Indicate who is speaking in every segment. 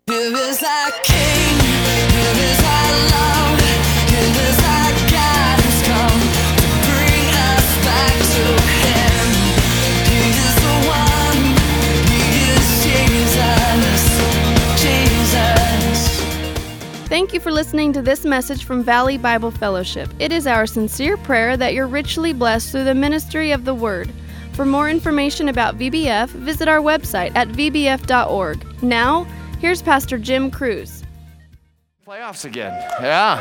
Speaker 1: Here is our King, here is our love, here is our God who's come to bring us back to Him. He is the one, He is Jesus.
Speaker 2: Thank you for listening to this message from Valley Bible Fellowship. It is our sincere prayer that you're richly blessed through the ministry of the Word. For more information about VBF, visit our website at vbf.org. Now, here's Pastor Jim Cruz.
Speaker 3: Playoffs again, yeah.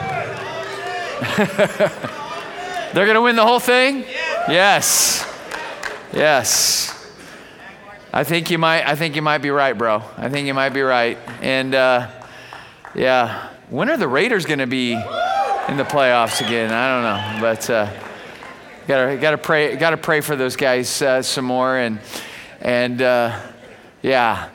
Speaker 3: They're going to win the whole thing? Yes. I think you might be right, bro. I think you might be right. And yeah, when are the Raiders going to be in the playoffs again? I don't know, but gotta pray for those guys some more. And yeah.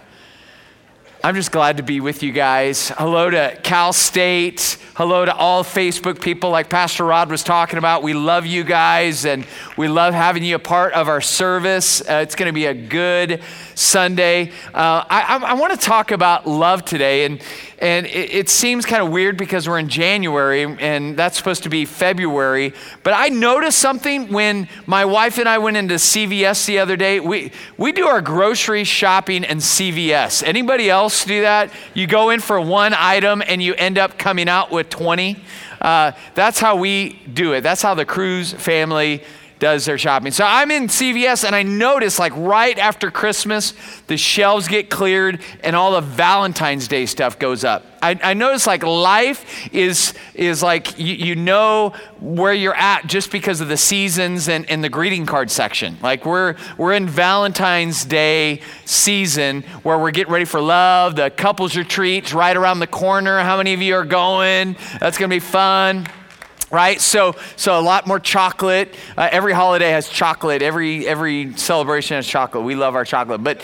Speaker 3: I'm just glad to be with you guys. Hello to Cal State. Hello to all Facebook people like Pastor Rod was talking about. We love you guys, and we love having you a part of our service. It's going to be a good Sunday. I want to talk about love today, and it seems kind of weird because we're in January, and that's supposed to be February. But I noticed something when my wife and I went into CVS the other day. We do our grocery shopping in CVS. Anybody else do that? You go in for one item, and you end up coming out with 20. That's how we do it. That's how the Cruz family does their shopping. So I'm in CVS, and I notice like right after Christmas, the shelves get cleared and all the Valentine's Day stuff goes up. I notice like life is like you know where you're at just because of the seasons and the greeting card section. Like we're in Valentine's Day season where we're getting ready for love. The couples retreat's right around the corner. How many of you are going? That's gonna be fun. Right, so a lot more chocolate. Every holiday has chocolate. Every celebration has chocolate. We love our chocolate. But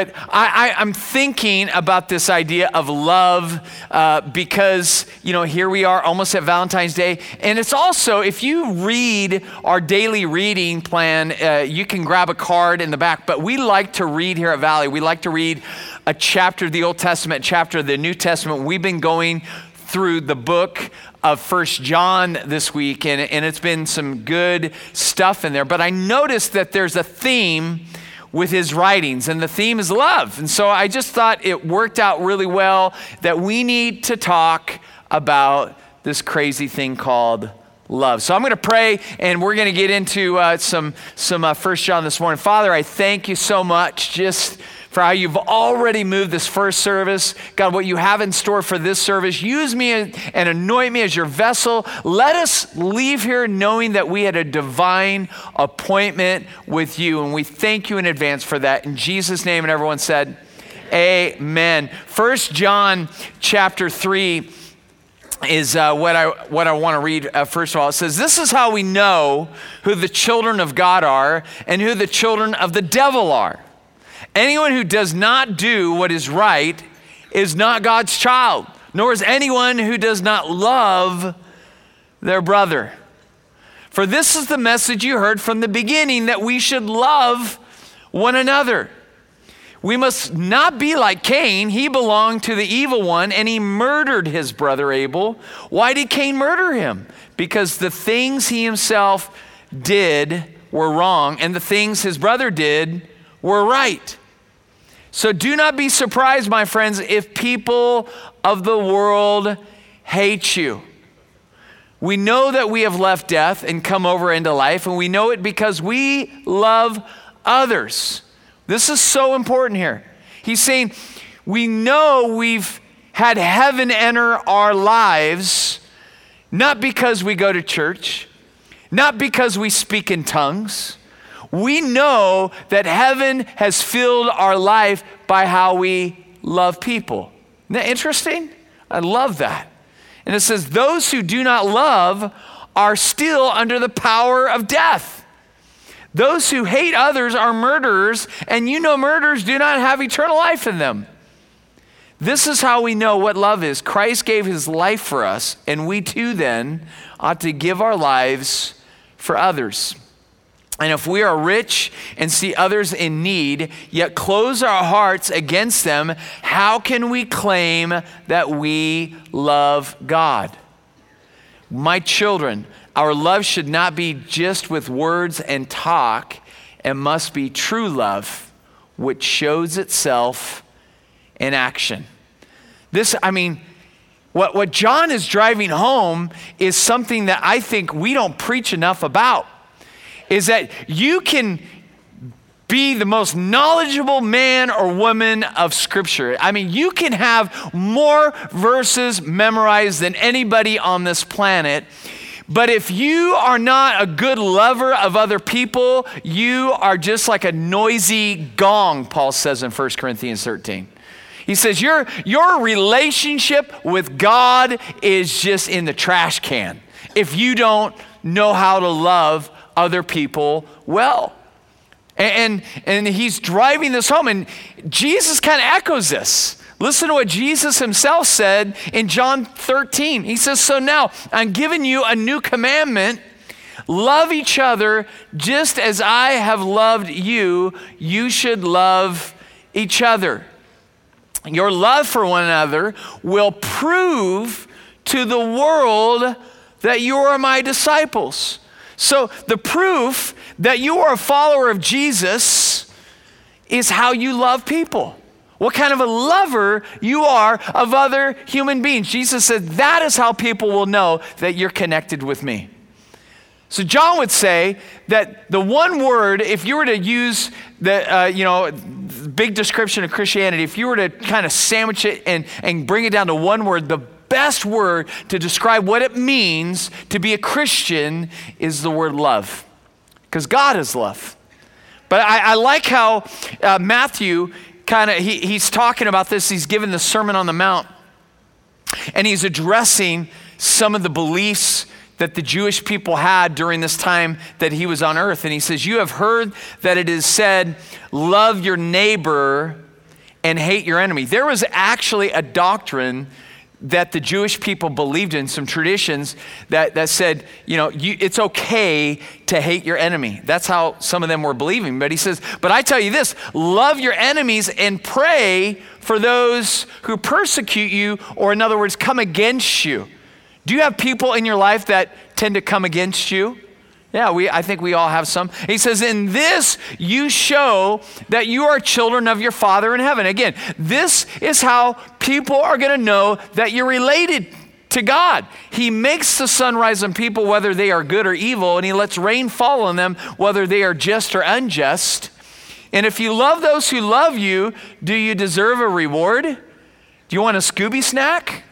Speaker 3: I'm thinking about this idea of love because here we are almost at Valentine's Day, and it's also, if you read our daily reading plan, you can grab a card in the back. But we like to read here at Valley. We like to read a chapter of the Old Testament, chapter of the New Testament. We've been going through the book of 1 John this week, and it's been some good stuff in there. But I noticed that there's a theme with his writings, and the theme is love. And so I just thought it worked out really well that we need to talk about this crazy thing called love. So I'm going to pray, and we're going to get into some 1 John this morning. Father, I thank you so much just for how you've already moved this first service. God, what you have in store for this service, use me and anoint me as your vessel. Let us leave here knowing that we had a divine appointment with you, and we thank you in advance for that. In Jesus' name, and everyone said, amen. 1 John chapter 3 is what I want to read. First of all, it says, this is how we know who the children of God are and who the children of the devil are. Anyone who does not do what is right is not God's child, nor is anyone who does not love their brother. For this is the message you heard from the beginning, that we should love one another. We must not be like Cain. He belonged to the evil one, and he murdered his brother Abel. Why did Cain murder him? Because the things he himself did were wrong, and the things his brother did were right. So do not be surprised, my friends, if people of the world hate you. We know that we have left death and come over into life, and we know it because we love others. This is so important here. He's saying we know we've had heaven enter our lives, not because we go to church, not because we speak in tongues. We know that heaven has filled our life by how we love people. Isn't that interesting? I love that. And it says, those who do not love are still under the power of death. Those who hate others are murderers, and murderers do not have eternal life in them. This is how we know what love is. Christ gave his life for us, and we too then ought to give our lives for others. And if we are rich and see others in need, yet close our hearts against them, how can we claim that we love God? My children, our love should not be just with words and talk. It must be true love, which shows itself in action. What John is driving home is something that I think we don't preach enough about. Is that you can be the most knowledgeable man or woman of Scripture. I mean, you can have more verses memorized than anybody on this planet. But if you are not a good lover of other people, you are just like a noisy gong, Paul says in 1 Corinthians 13. He says your relationship with God is just in the trash can if you don't know how to love other people well. And he's driving this home, and Jesus kind of echoes this. Listen to what Jesus himself said in John 13. He says, so now I'm giving you a new commandment. Love each other just as I have loved you. You should love each other. Your love for one another will prove to the world that you are my disciples. So the proof that you are a follower of Jesus is how you love people. What kind of a lover you are of other human beings. Jesus said that is how people will know that you're connected with me. So John would say that the one word, if you were to use the big description of Christianity, if you were to kind of sandwich it and bring it down to one word, the best word to describe what it means to be a Christian is the word love, because God is love. But I like how Matthew he's talking about this. He's given the Sermon on the Mount, and he's addressing some of the beliefs that the Jewish people had during this time that he was on earth. And he says, you have heard that it is said, love your neighbor and hate your enemy. There was actually a doctrine that the Jewish people believed in, some traditions that said, it's okay to hate your enemy. That's how some of them were believing. But he says, but I tell you this, love your enemies and pray for those who persecute you, or in other words, come against you. Do you have people in your life that tend to come against you? Yeah, I think we all have some. He says, in this you show that you are children of your Father in heaven. Again, this is how people are going to know that you're related to God. He makes the sun rise on people whether they are good or evil, and he lets rain fall on them whether they are just or unjust. And if you love those who love you, do you deserve a reward? Do you want a Scooby snack?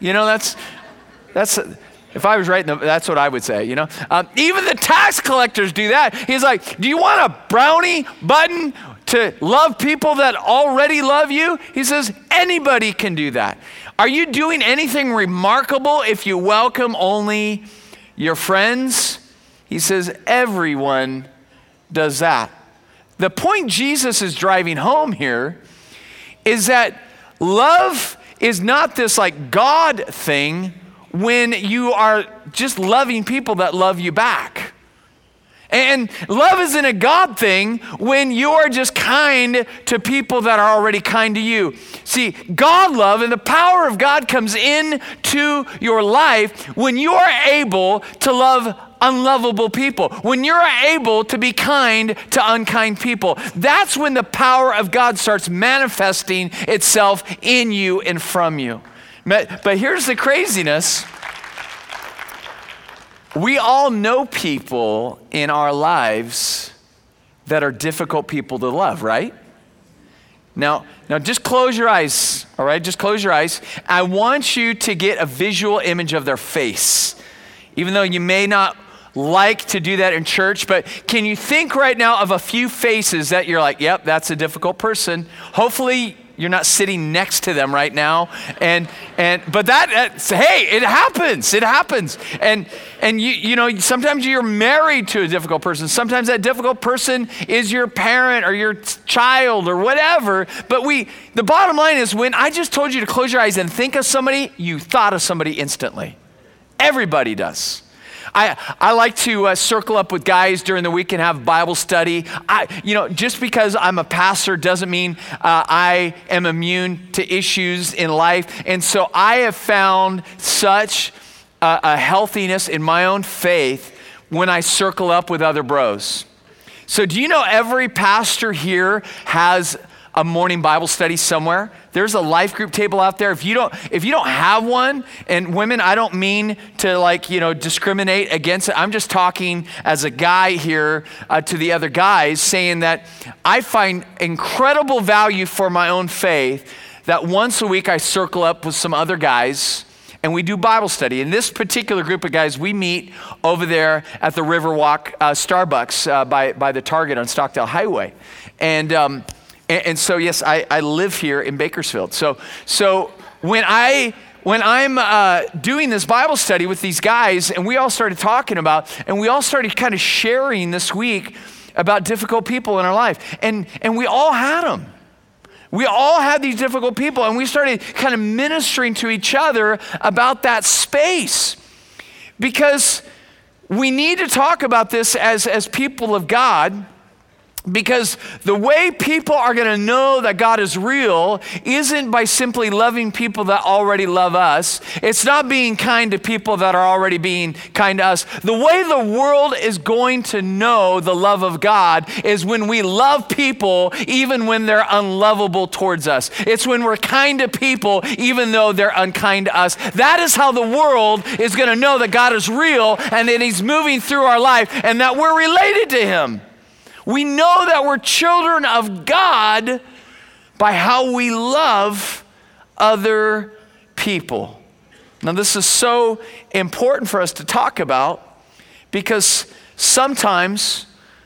Speaker 3: That's if I was writing, that's what I would say, Even the tax collectors do that. He's like, do you want a brownie button to love people that already love you? He says, anybody can do that. Are you doing anything remarkable if you welcome only your friends? He says, everyone does that. The point Jesus is driving home here is that love is not this like God thing when you are just loving people that love you back. And love isn't a God thing when you are just kind to people that are already kind to you. See, God love and the power of God comes into your life when you are able to love unlovable people, when you're able to be kind to unkind people. That's when the power of God starts manifesting itself in you and from you. But here's the craziness. We all know people in our lives that are difficult people to love, right? Now just close your eyes, all right? Just close your eyes. I want you to get a visual image of their face, even though you may not like to do that in church, but can you think right now of a few faces that you're like, yep, that's a difficult person. Hopefully you're not sitting next to them right now, but that's hey, it happens. And you sometimes you're married to a difficult person. Sometimes that difficult person is your parent or your child or whatever. But the bottom line is, when I just told you to close your eyes and think of somebody, you thought of somebody instantly. Everybody does. I like to circle up with guys during the week and have Bible study. Just because I'm a pastor doesn't mean I am immune to issues in life. And so I have found such a healthiness in my own faith when I circle up with other bros. So do you know every pastor here has a morning Bible study somewhere? There's a life group table out there. If you don't have one, and women, I don't mean to discriminate against it. I'm just talking as a guy here to the other guys, saying that I find incredible value for my own faith that once a week I circle up with some other guys and we do Bible study. In this particular group of guys, we meet over there at the Riverwalk Starbucks by the Target on Stockdale Highway. And so, yes, I live here in Bakersfield. So when I'm doing this Bible study with these guys, and we all started talking about, and we all started kind of sharing this week about difficult people in our life. And we all had them. We all had these difficult people, and we started kind of ministering to each other about that space. Because we need to talk about this as people of God, because the way people are going to know that God is real isn't by simply loving people that already love us. It's not being kind to people that are already being kind to us. The way the world is going to know the love of God is when we love people even when they're unlovable towards us. It's when we're kind to people even though they're unkind to us. That is how the world is going to know that God is real and that He's moving through our life and that we're related to Him. We know that we're children of God by how we love other people. Now, this is so important for us to talk about because sometimes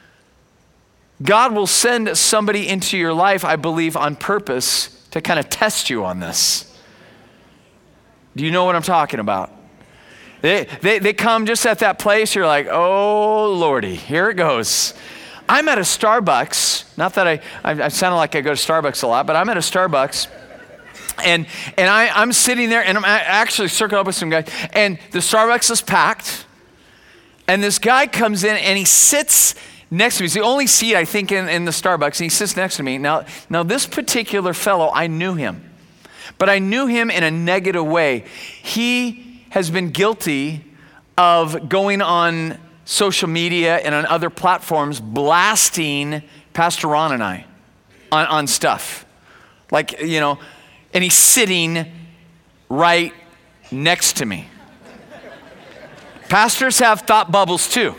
Speaker 3: God will send somebody into your life, I believe, on purpose to kind of test you on this. Do you know what I'm talking about? They come just at that place, you're like, oh, Lordy, here it goes. I'm at a Starbucks, not that I sound like I go to Starbucks a lot, but I'm at a Starbucks, and I'm sitting there, and I'm actually circled up with some guys, and the Starbucks is packed, and this guy comes in, and he sits next to me. It's the only seat, I think, in the Starbucks, and he sits next to me. Now this particular fellow, I knew him, but I knew him in a negative way. He has been guilty of going on social media and on other platforms blasting Pastor Ron and I on stuff. And he's sitting right next to me. Pastors have thought bubbles too.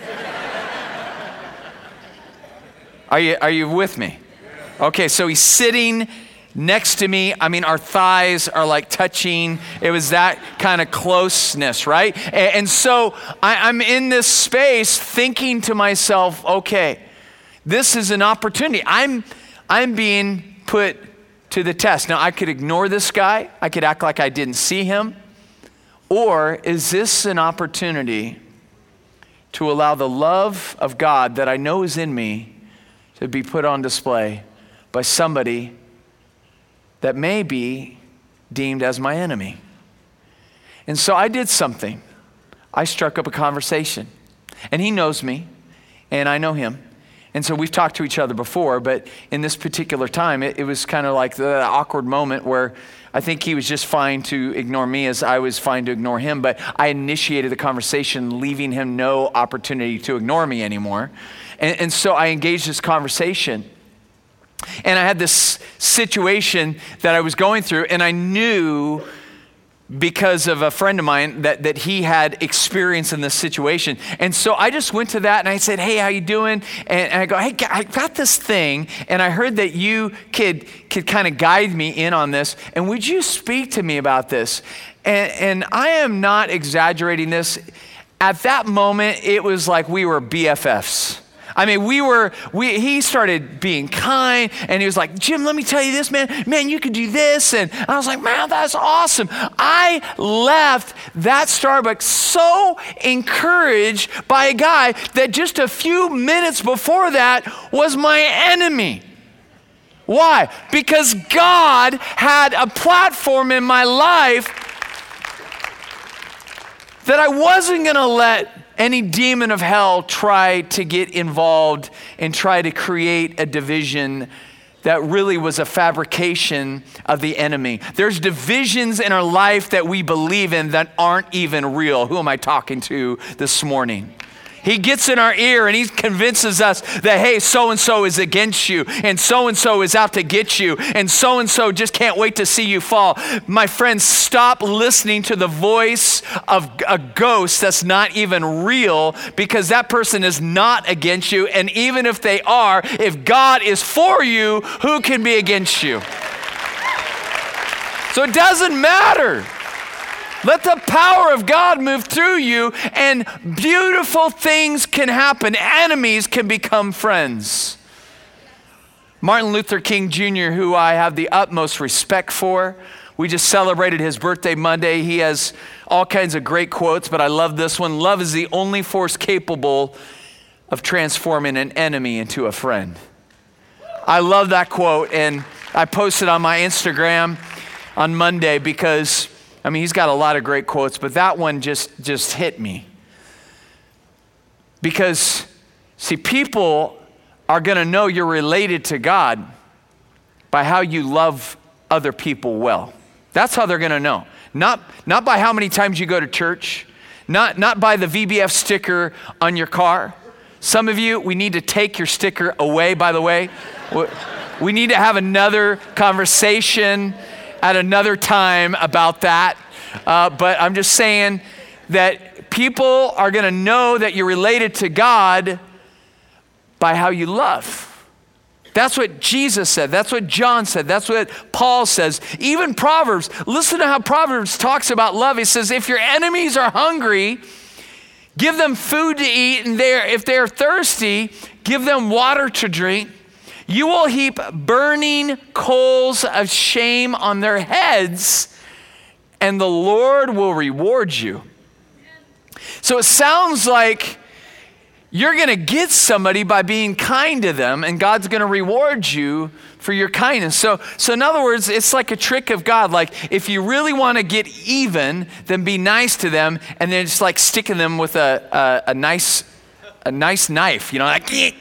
Speaker 3: Are you with me? Okay, so he's sitting next to me. I mean, our thighs are like touching. It was that kind of closeness, right? And so I'm in this space thinking to myself, okay, this is an opportunity. I'm being put to the test. Now, I could ignore this guy. I could act like I didn't see him. Or is this an opportunity to allow the love of God that I know is in me to be put on display by somebody that may be deemed as my enemy? And so I did something. I struck up a conversation. And he knows me, and I know him. And so we've talked to each other before, but in this particular time, it was kind of like the awkward moment where I think he was just fine to ignore me as I was fine to ignore him, but I initiated the conversation, leaving him no opportunity to ignore me anymore. And so I engaged this conversation. And I had this situation that I was going through, and I knew because of a friend of mine that he had experience in this situation. And so I just went to that and I said, hey, how you doing? And I go, hey, I got this thing, and I heard that you could kind of guide me in on this, and would you speak to me about this? And I am not exaggerating this. At that moment, it was like we were BFFs. I mean, he started being kind, and he was like, Jim, let me tell you this, man, you could do this. And I was like, man, that's awesome. I left that Starbucks so encouraged by a guy that just a few minutes before that was my enemy. Why? Because God had a platform in my life that I wasn't going to let any demon of hell try to get involved and try to create a division that really was a fabrication of the enemy. There's divisions in our life that we believe in that aren't even real. Who am I talking to this morning? He gets in our ear and he convinces us that, hey, so-and-so is against you, and so-and-so is out to get you, and so-and-so just can't wait to see you fall. My friends, stop listening to the voice of a ghost that's not even real, because that person is not against you. And even if they are, if God is for you, who can be against you? So it doesn't matter. Let the power of God move through you, and beautiful things can happen. Enemies can become friends. Martin Luther King Jr., who I have the utmost respect for, we just celebrated his birthday Monday. He has all kinds of great quotes, but I love this one. Love is the only force capable of transforming an enemy into a friend. I love that quote, and I posted on my Instagram on Monday because he's got a lot of great quotes, but that one just hit me. Because, see, people are going to know you're related to God by how you love other people well. That's how they're going to know. Not by how many times you go to church, not by the VBF sticker on your car. Some of you, we need to take your sticker away, by the way. We need to have another conversation at another time about that. But I'm just saying that people are going to know that you're related to God by how you love. That's what Jesus said. That's what John said. That's what Paul says. Even Proverbs. Listen to how Proverbs talks about love. He says, if your enemies are hungry, give them food to eat, and if they're thirsty, give them water to drink. You will heap burning coals of shame on their heads, and the Lord will reward you. So it sounds like you're going to get somebody by being kind to them, and God's going to reward you for your kindness. So in other words, it's like a trick of God. Like, if you really want to get even, then be nice to them, and then just like sticking them with a nice knife, like,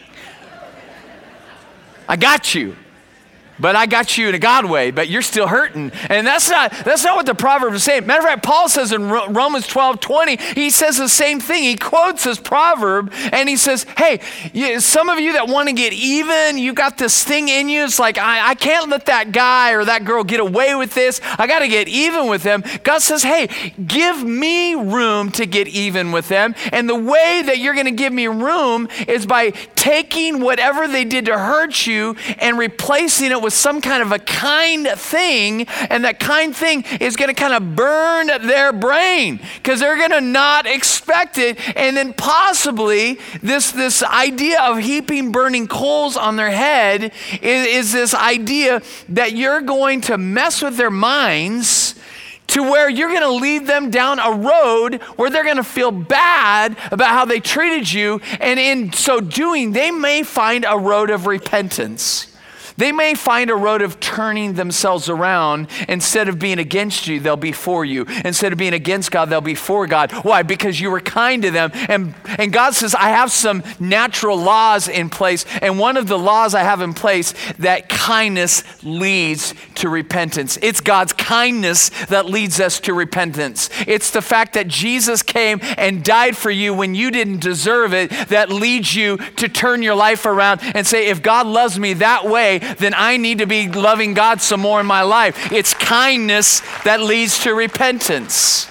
Speaker 3: I got you, but I got you in a God way, but you're still hurting. And that's not what the Proverbs is saying. Matter of fact, Paul says in Romans 12:20, he says the same thing. He quotes this proverb, and he says, hey, some of you that want to get even, you got this thing in you. It's like, I can't let that guy or that girl get away with this. I got to get even with them. God says, hey, give me room to get even with them. And the way that you're going to give me room is by taking whatever they did to hurt you and replacing it with some kind of a kind thing, and that kind thing is going to kind of burn their brain because they're going to not expect it. And then possibly this idea of heaping burning coals on their head is this idea that you're going to mess with their minds to where you're going to lead them down a road where they're going to feel bad about how they treated you. And in so doing, they may find a road of repentance. They may find a road of turning themselves around. Instead of being against you, they'll be for you. Instead of being against God, they'll be for God. Why? Because you were kind to them. And God says, I have some natural laws in place. And one of the laws I have in place, that kindness leads to repentance. It's God's kindness that leads us to repentance. It's the fact that Jesus came and died for you when you didn't deserve it that leads you to turn your life around and say, if God loves me that way, then I need to be loving God some more in my life. It's kindness that leads to repentance.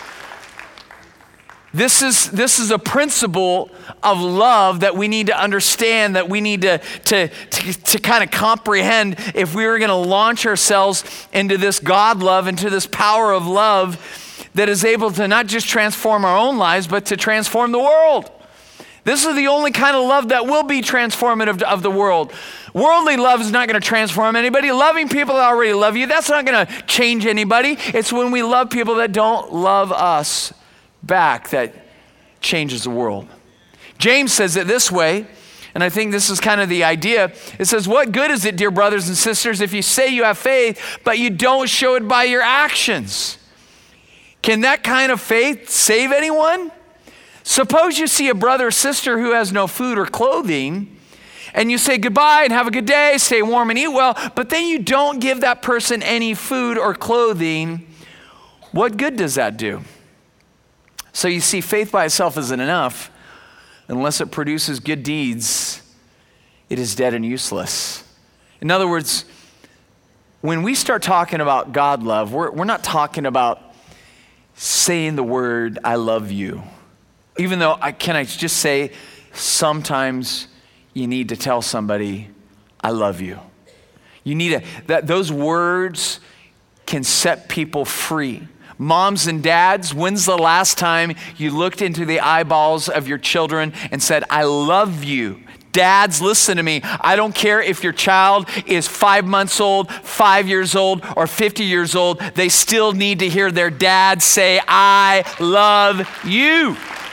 Speaker 3: This is a principle of love that we need to understand, that we need to kind of comprehend if we were going to launch ourselves into this God love, into this power of love that is able to not just transform our own lives, but to transform the world. This is the only kind of love that will be transformative of the world. Worldly love is not going to transform anybody. Loving people that already love you, that's not going to change anybody. It's when we love people that don't love us back that changes the world. James says it this way, and I think this is kind of the idea. It says, what good is it, dear brothers and sisters, if you say you have faith, but you don't show it by your actions? Can that kind of faith save anyone? Suppose you see a brother or sister who has no food or clothing, and you say goodbye and have a good day, stay warm and eat well, but then you don't give that person any food or clothing. What good does that do? So you see, faith by itself isn't enough. Unless it produces good deeds, it is dead and useless. In other words, when we start talking about God love, we're not talking about saying the word, I love you. Even though, can I just say, sometimes you need to tell somebody, I love you. You need those words can set people free. Moms and dads, when's the last time you looked into the eyeballs of your children and said, I love you? Dads, listen to me. I don't care if your child is 5 months old, 5 years old, or 50 years old. They still need to hear their dad say, I love you.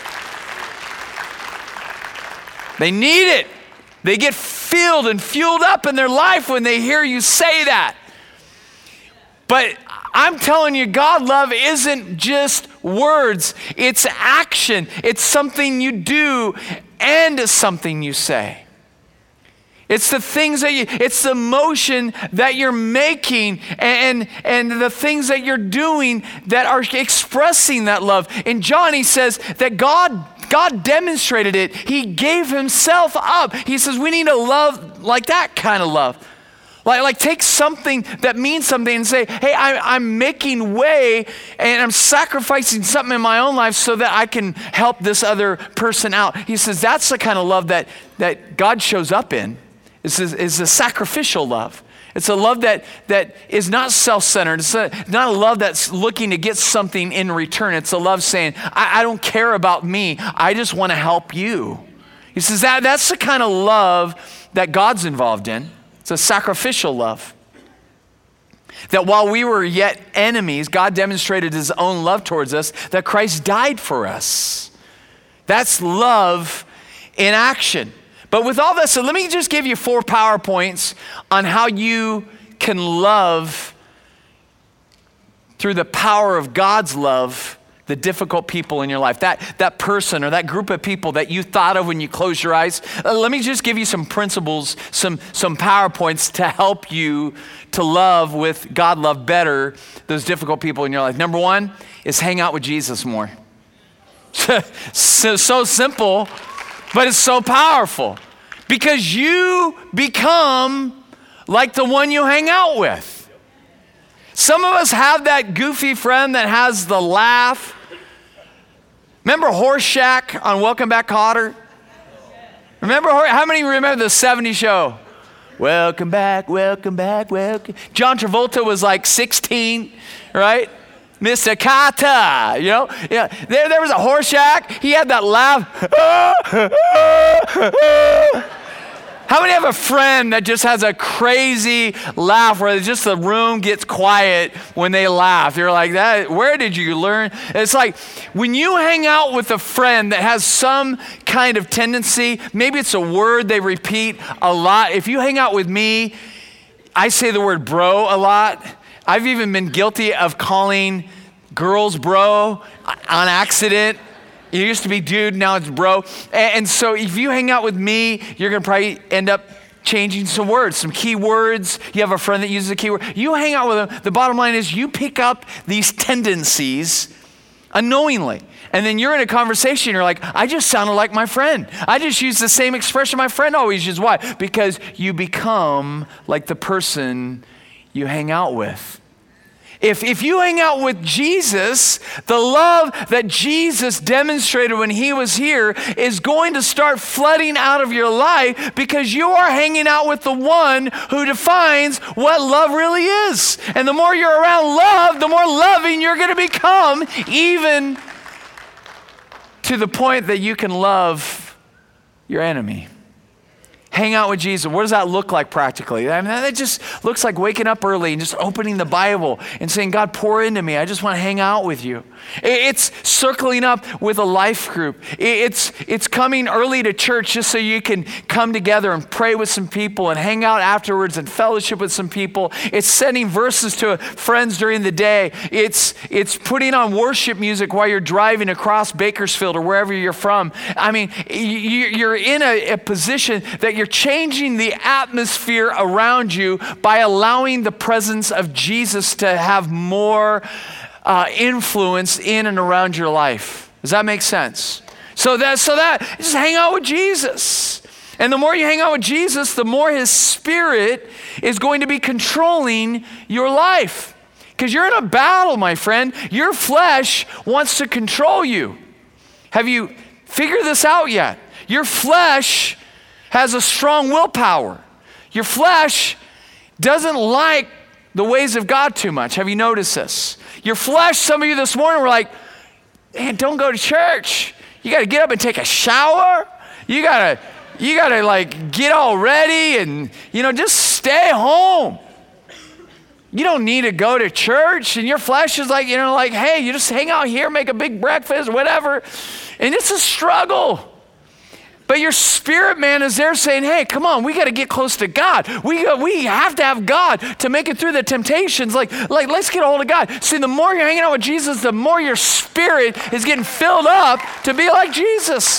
Speaker 3: They need it. They get filled and fueled up in their life when they hear you say that. But I'm telling you, God love isn't just words. It's action. It's something you do and something you say. It's the things that it's the motion that you're making and the things that you're doing that are expressing that love. In John, he says that God demonstrated it. He gave himself up. He says we need to love like that kind of love. Like take something that means something and say, hey, I'm making way and I'm sacrificing something in my own life so that I can help this other person out. He says that's the kind of love that God shows up in. It's a sacrificial love. It's a love that is not self-centered. It's not a love that's looking to get something in return. It's a love saying, I don't care about me. I just want to help you. He says that's the kind of love that God's involved in. It's a sacrificial love. That while we were yet enemies, God demonstrated his own love towards us, that Christ died for us. That's love in action. But with all this, so let me just give you 4 PowerPoints on how you can love through the power of God's love the difficult people in your life, that person or that group of people that you thought of when you close your eyes. Let me just give you some principles, some PowerPoints to help you to love with God love better those difficult people in your life. Number 1 is hang out with Jesus more. so simple, but it's so powerful because you become like the one you hang out with. Some of us have that goofy friend that has the laugh. Remember Horseshack on Welcome Back, Kotter? Remember, how many remember the 70s show? Welcome back, welcome back, welcome. John Travolta was like 16, right? Mr. Carter, you know? Yeah, there was a Horseshack. He had that laugh. How many have a friend that just has a crazy laugh where just the room gets quiet when they laugh? You're like, that. Where did you learn? It's like when you hang out with a friend that has some kind of tendency, maybe it's a word they repeat a lot. If you hang out with me, I say the word bro a lot. I've even been guilty of calling girls bro on accident. It used to be dude, now it's bro. And so if you hang out with me, you're going to probably end up changing some words, some key words. You have a friend that uses a key word. You hang out with them. The bottom line is you pick up these tendencies unknowingly. And then you're in a conversation, you're like, I just sounded like my friend. I just used the same expression my friend always used. Why? Because you become like the person you hang out with. If you hang out with Jesus, the love that Jesus demonstrated when he was here is going to start flooding out of your life because you are hanging out with the one who defines what love really is. And the more you're around love, the more loving you're going to become, even to the point that you can love your enemy. hang out with Jesus. What does that look like practically? I mean, that just looks like waking up early and just opening the Bible and saying, God, pour into me. I just want to hang out with you. It's circling up with a life group. It's coming early to church just so you can come together and pray with some people and hang out afterwards and fellowship with some people. It's sending verses to friends during the day. It's putting on worship music while you're driving across Bakersfield or wherever you're from. I mean, you're in a position that you're changing the atmosphere around you by allowing the presence of Jesus to have more influence in and around your life. Does that make sense? So that just hang out with Jesus. And the more you hang out with Jesus, the more his Spirit is going to be controlling your life. Because you're in a battle, my friend. Your flesh wants to control you. Have you figured this out yet? Your flesh has a strong willpower. Your flesh doesn't like the ways of God too much. Have you noticed this? Your flesh, some of you this morning were like, man, don't go to church. You got to get up and take a shower. You got to like get all ready and, just stay home. You don't need to go to church. And your flesh is like, hey, you just hang out here, make a big breakfast, whatever. And it's a struggle. But your spirit man is there saying, hey, come on, we got to get close to God. We have to have God to make it through the temptations. Like let's get a hold of God. See, the more you're hanging out with Jesus, the more your spirit is getting filled up to be like Jesus.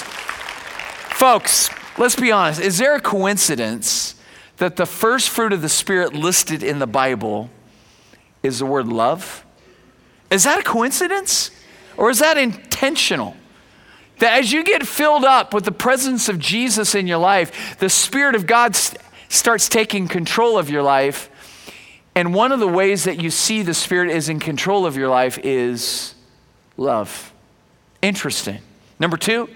Speaker 3: Folks, let's be honest. Is there a coincidence that the first fruit of the Spirit listed in the Bible is the word love? Is that a coincidence? Or is that intentional? That as you get filled up with the presence of Jesus in your life, the Spirit of God starts taking control of your life. And one of the ways that you see the Spirit is in control of your life is love. Interesting. Number 2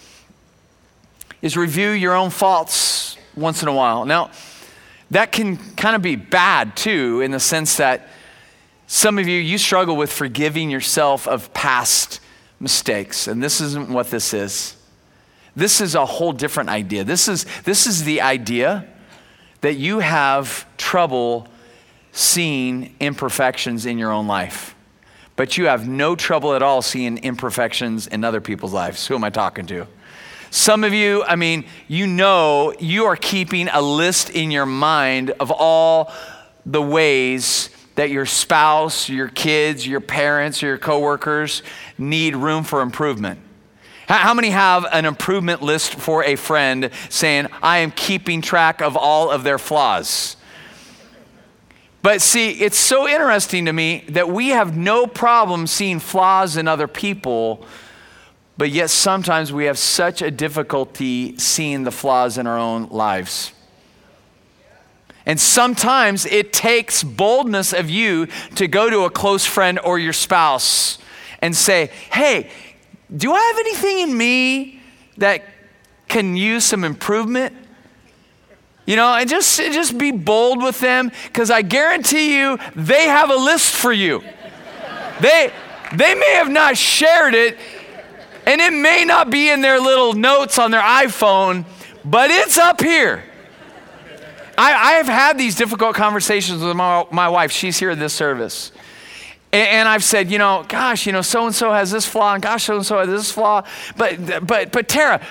Speaker 3: is review your own faults once in a while. Now, that can kind of be bad too, in the sense that some of you struggle with forgiving yourself of past mistakes, and this isn't what this is. This is a whole different idea. This is the idea that you have trouble seeing imperfections in your own life, but you have no trouble at all seeing imperfections in other people's lives. Who am I talking to? Some of you, you are keeping a list in your mind of all the ways that your spouse, your kids, your parents, your coworkers need room for improvement. How many have an improvement list for a friend saying, I am keeping track of all of their flaws? But see, it's so interesting to me that we have no problem seeing flaws in other people, but yet sometimes we have such a difficulty seeing the flaws in our own lives. And sometimes it takes boldness of you to go to a close friend or your spouse and say, hey, do I have anything in me that can use some improvement? And just be bold with them, because I guarantee you they have a list for you. They may have not shared it, and it may not be in their little notes on their iPhone, but it's up here. I have had these difficult conversations with my wife. She's here at this service. And I've said, gosh, so-and-so has this flaw, and gosh, so-and-so has this flaw. But Tara,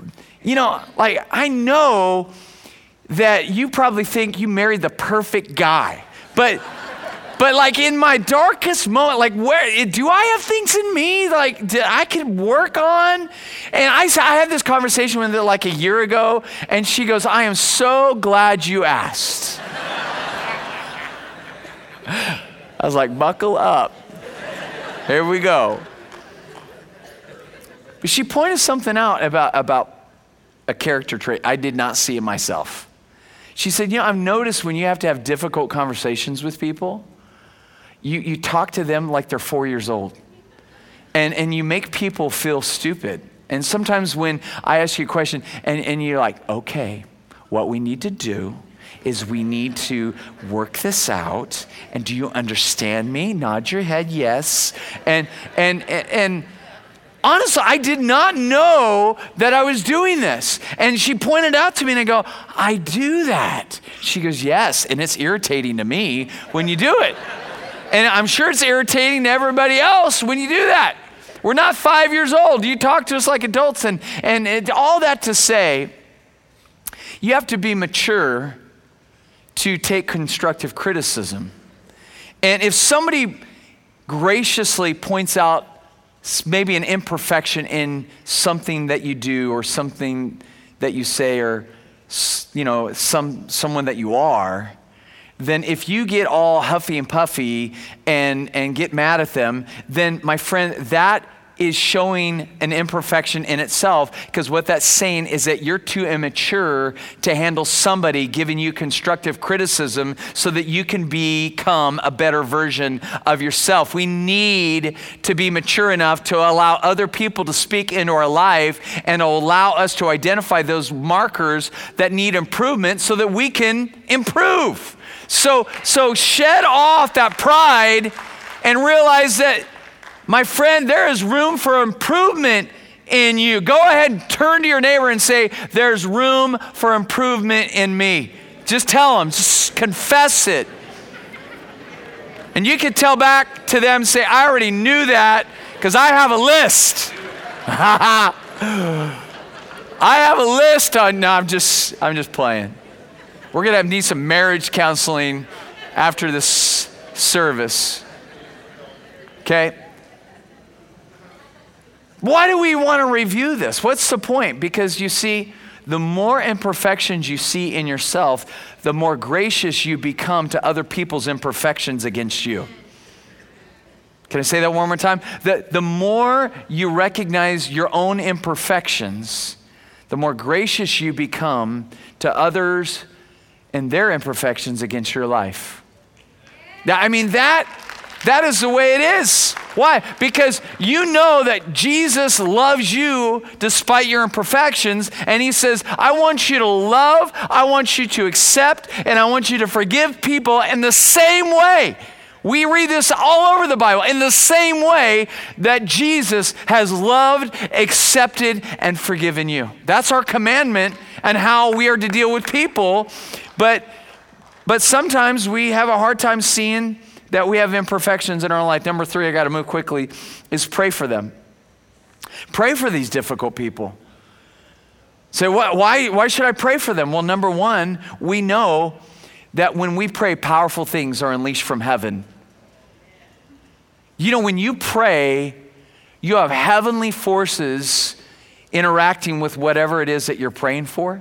Speaker 3: I know that you probably think you married the perfect guy. But like in my darkest moment, like where do I have things in me like that I could work on? And I had this conversation with her like a year ago, and she goes, I am so glad you asked. I was like, buckle up. Here we go. But she pointed something out about a character trait I did not see in myself. She said, I've noticed when you have to have difficult conversations with people, you talk to them like they're 4 years old. And you make people feel stupid. And sometimes when I ask you a question and you're like, okay, what we need to do is we need to work this out. And do you understand me? Nod your head, yes. And Honestly, I did not know that I was doing this. And she pointed out to me and I go, I do that. She goes, yes, and it's irritating to me when you do it. And I'm sure it's irritating to everybody else when you do that. We're not 5 years old. You talk to us like adults. And all that to say, you have to be mature to take constructive criticism. And if somebody graciously points out maybe an imperfection in something that you do or something that you say or, you know, someone that you are, then if you get all huffy and puffy and get mad at them, then my friend, that is showing an imperfection in itself, because what that's saying is that you're too immature to handle somebody giving you constructive criticism so that you can become a better version of yourself. We need to be mature enough to allow other people to speak into our life and allow us to identify those markers that need improvement so that we can improve. So shed off that pride and realize that, my friend, there is room for improvement in you. Go ahead and turn to your neighbor and say, there's room for improvement in me. Just tell them, just confess it. And you can tell back to them, say, I already knew that because I have a list. I have a list on, no, I'm just playing. We're going to need some marriage counseling after this service. Okay? Why do we want to review this? What's the point? Because you see, the more imperfections you see in yourself, the more gracious you become to other people's imperfections against you. Can I say that one more time? The more you recognize your own imperfections, the more gracious you become to others and their imperfections against your life. Now, I mean, that is the way it is. Why? Because you know that Jesus loves you despite your imperfections, and he says, I want you to love, I want you to accept, and I want you to forgive people in the same way. We read this all over the Bible, in the same way that Jesus has loved, accepted, and forgiven you. That's our commandment and how we are to deal with people, but sometimes we have a hard time seeing that we have imperfections in our life. Number 3, I got to move quickly, is pray for them. Pray for these difficult people. Say, why should I pray for them? Well, number 1, we know that when we pray, powerful things are unleashed from heaven. You know, when you pray, you have heavenly forces interacting with whatever it is that you're praying for.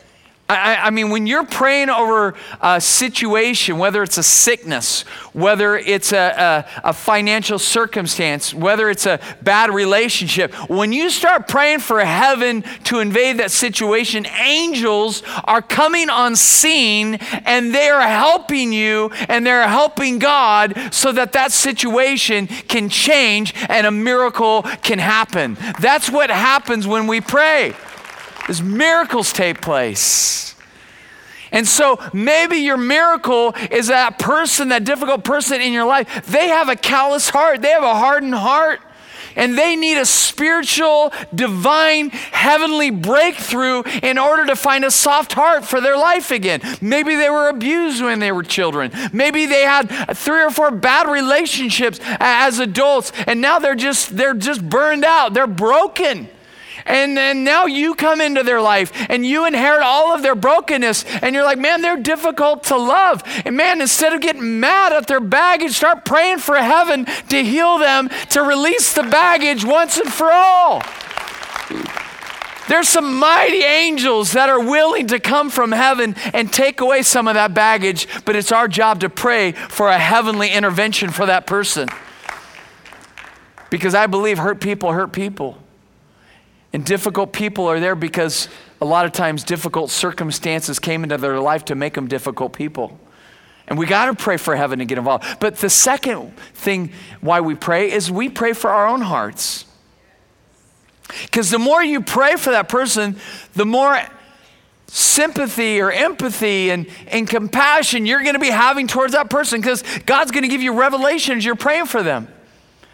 Speaker 3: I mean, when you're praying over a situation, whether it's a sickness, whether it's a financial circumstance, whether it's a bad relationship, when you start praying for heaven to invade that situation, angels are coming on scene and they are helping you and they're helping God so that situation can change and a miracle can happen. That's what happens when we pray. As miracles take place. And so maybe your miracle is that person, that difficult person in your life, they have a callous heart. They have a hardened heart. And they need a spiritual, divine, heavenly breakthrough in order to find a soft heart for their life again. Maybe they were abused when they were children. Maybe they had 3 or 4 bad relationships as adults. And now they're just burned out. They're broken. And then now you come into their life and you inherit all of their brokenness and you're like, man, they're difficult to love. And man, instead of getting mad at their baggage, start praying for heaven to heal them, to release the baggage once and for all. There's some mighty angels that are willing to come from heaven and take away some of that baggage, but it's our job to pray for a heavenly intervention for that person. Because I believe hurt people. And difficult people are there because a lot of times difficult circumstances came into their life to make them difficult people. And we got to pray for heaven to get involved. But the second thing why we pray is we pray for our own hearts. Because the more you pray for that person, the more sympathy or empathy and compassion you're going to be having towards that person, because God's going to give you revelation as you're praying for them.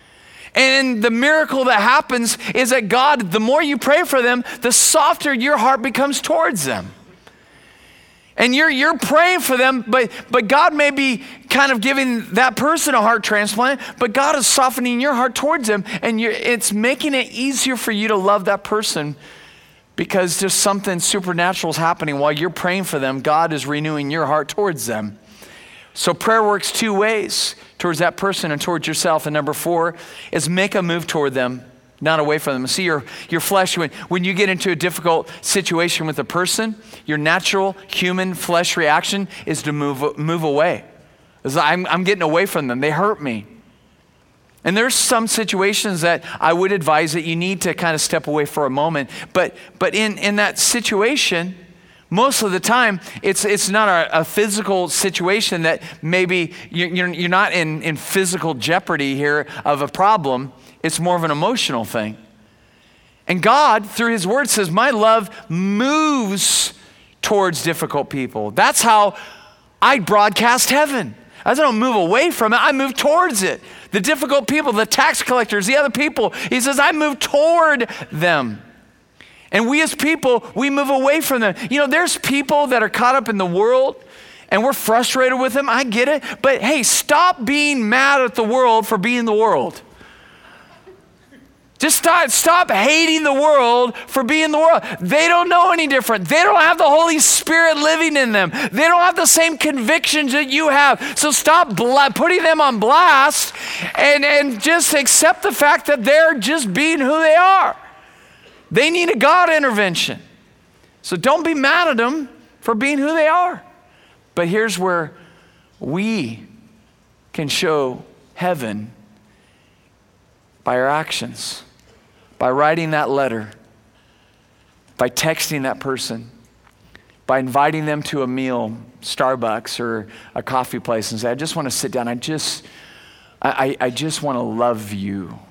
Speaker 3: And the miracle that happens is that God, the more you pray for them, the softer your heart becomes towards them. And you're praying for them, but God may be kind of giving that person a heart transplant, but God is softening your heart towards them, and it's making it easier for you to love that person because just something supernatural is happening while you're praying for them. God is renewing your heart towards them. So prayer works two ways, towards that person and towards yourself. And number 4 is make a move toward them, not away from them. See, your flesh, when you get into a difficult situation with a person, your natural human flesh reaction is to move away. I'm getting away from them. They hurt me. And there's some situations that I would advise that you need to kind of step away for a moment. But in that situation, most of the time, it's not a physical situation that maybe you're not in physical jeopardy here of a problem. It's more of an emotional thing. And God, through his word, says, my love moves towards difficult people. That's how I broadcast heaven. I don't move away from it. I move towards it. The difficult people, the tax collectors, the other people, he says, I move toward them. And we as people, we move away from them. You know, there's people that are caught up in the world and we're frustrated with them. I get it. But hey, stop being mad at the world for being the world. Just stop hating the world for being the world. They don't know any different. They don't have the Holy Spirit living in them. They don't have the same convictions that you have. So stop putting them on blast and just accept the fact that they're just being who they are. They need a God intervention. So don't be mad at them for being who they are. But here's where we can show heaven by our actions, by writing that letter, by texting that person, by inviting them to a meal, Starbucks or a coffee place, and say, I just want to sit down. I just want to love you.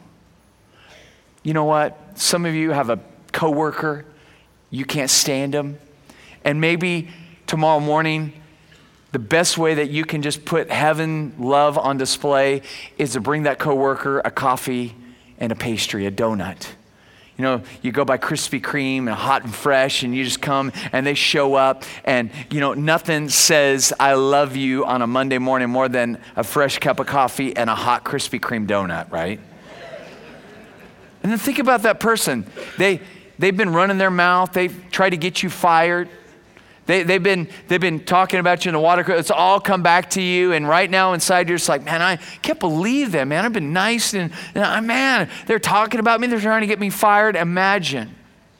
Speaker 3: You know what? Some of you have a coworker, you can't stand them. And maybe tomorrow morning, the best way that you can just put heaven love on display is to bring that coworker a coffee and a pastry, a donut. You know, you go by Krispy Kreme and Hot and Fresh, and you just come and they show up, and you know, nothing says I love you on a Monday morning more than a fresh cup of coffee and a hot Krispy Kreme donut, right? And then think about that person. They've been running their mouth. They've tried to get you fired. They've been talking about you in the water cooler. It's all come back to you. And right now inside you're just like, man, I can't believe that, man. I've been nice. And man, they're talking about me. They're trying to get me fired. Imagine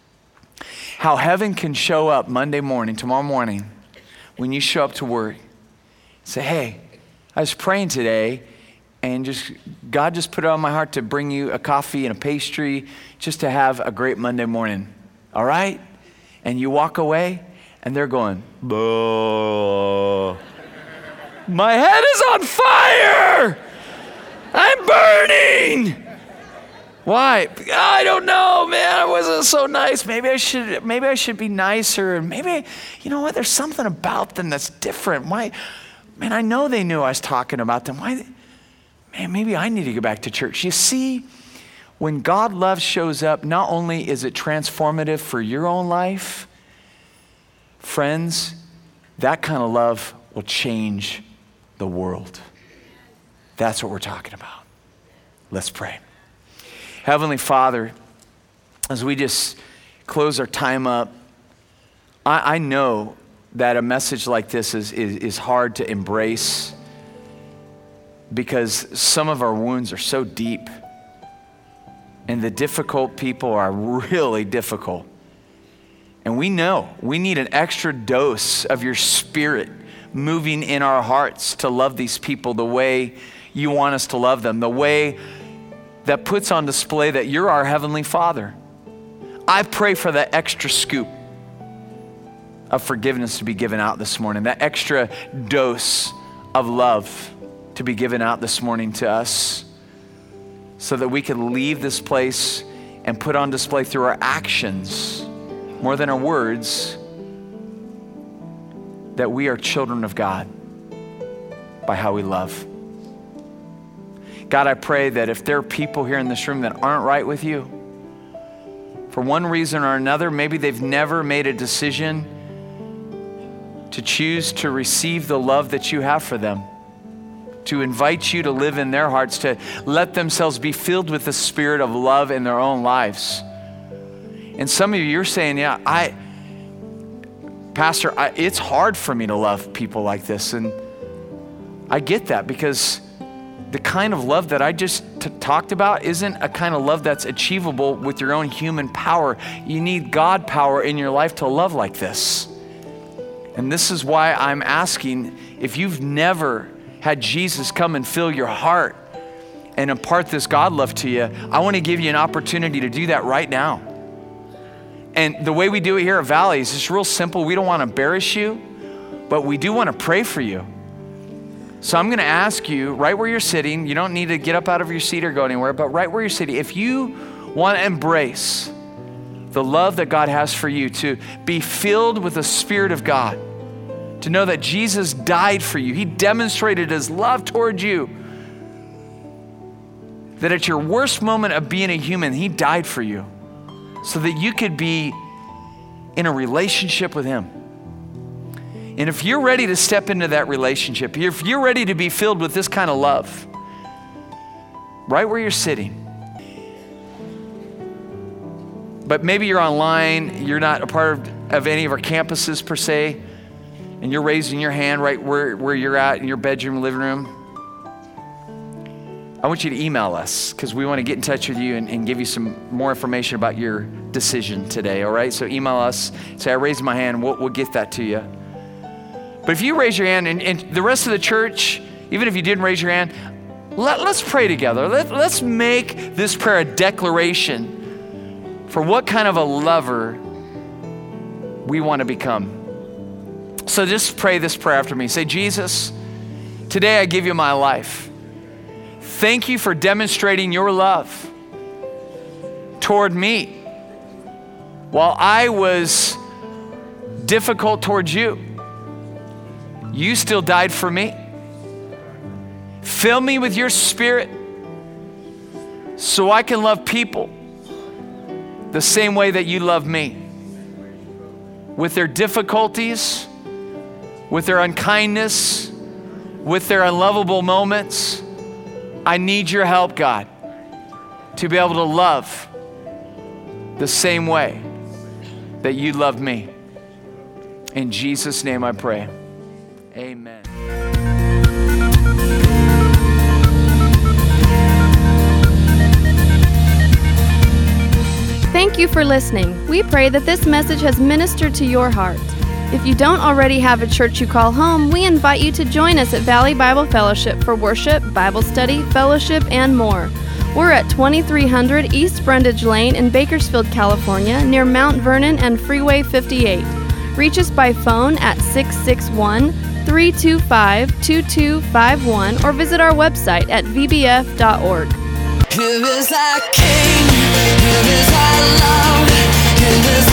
Speaker 3: how heaven can show up Monday morning, tomorrow morning, when you show up to work. Say, hey, I was praying today. And God just put it on my heart to bring you a coffee and a pastry just to have a great Monday morning. All right? And you walk away and they're going, "Boo. My head is on fire. I'm burning." Why? I don't know, man. I wasn't so nice. Maybe I should be nicer. And maybe, you know what? There's something about them that's different. Why? Man, I know they knew I was talking about them. Why? Man, maybe I need to go back to church. You see, when God love shows up, not only is it transformative for your own life, friends, that kind of love will change the world. That's what we're talking about. Let's pray. Heavenly Father, as we just close our time up, I know that a message like this is hard to embrace, because some of our wounds are so deep and the difficult people are really difficult. And we know we need an extra dose of your Spirit moving in our hearts to love these people the way you want us to love them, the way that puts on display that you're our Heavenly Father. I pray for that extra scoop of forgiveness to be given out this morning, that extra dose of love to be given out this morning to us, so that we can leave this place and put on display through our actions, more than our words, that we are children of God by how we love. God, I pray that if there are people here in this room that aren't right with you, for one reason or another, maybe they've never made a decision to choose to receive the love that you have for them, to invite you to live in their hearts, to let themselves be filled with the spirit of love in their own lives. And some of you, you're saying, yeah, Pastor, it's hard for me to love people like this. And I get that, because the kind of love that I just talked about isn't a kind of love that's achievable with your own human power. You need God power in your life to love like this. And this is why I'm asking, if you've never had Jesus come and fill your heart and impart this God love to you, I want to give you an opportunity to do that right now. And the way we do it here at Valley is just real simple. We don't want to embarrass you, but we do want to pray for you. So I'm going to ask you, right where you're sitting, you don't need to get up out of your seat or go anywhere, but right where you're sitting, if you want to embrace the love that God has for you, to be filled with the Spirit of God, to know that Jesus died for you. He demonstrated his love toward you. That at your worst moment of being a human, he died for you so that you could be in a relationship with him. And if you're ready to step into that relationship, if you're ready to be filled with this kind of love, right where you're sitting, but maybe you're online, you're not a part of any of our campuses per se, and you're raising your hand right where you're at in your bedroom, living room, I want you to email us, because we want to get in touch with you and give you some more information about your decision today, all right? So email us, say, I raised my hand, we'll get that to you. But if you raise your hand, and the rest of the church, even if you didn't raise your hand, let's pray together. Let's make this prayer a declaration for what kind of a lover we want to become. So just pray this prayer after me. Say, Jesus, today I give you my life. Thank you for demonstrating your love toward me while I was difficult towards you. You still died for me. Fill me with your Spirit so I can love people the same way that you love me, with their difficulties, with their unkindness, with their unlovable moments. I need your help, God, to be able to love the same way that you love me. In Jesus' name I pray. Amen.
Speaker 2: Thank you for listening. We pray that this message has ministered to your heart. If you don't already have a church you call home, we invite you to join us at Valley Bible Fellowship for worship, Bible study, fellowship, and more. We're at 2300 East Brundage Lane in Bakersfield, California, near Mount Vernon and Freeway 58. Reach us by phone at 661-325-2251 or visit our website at vbf.org.
Speaker 1: Here is our King, here is our love, here is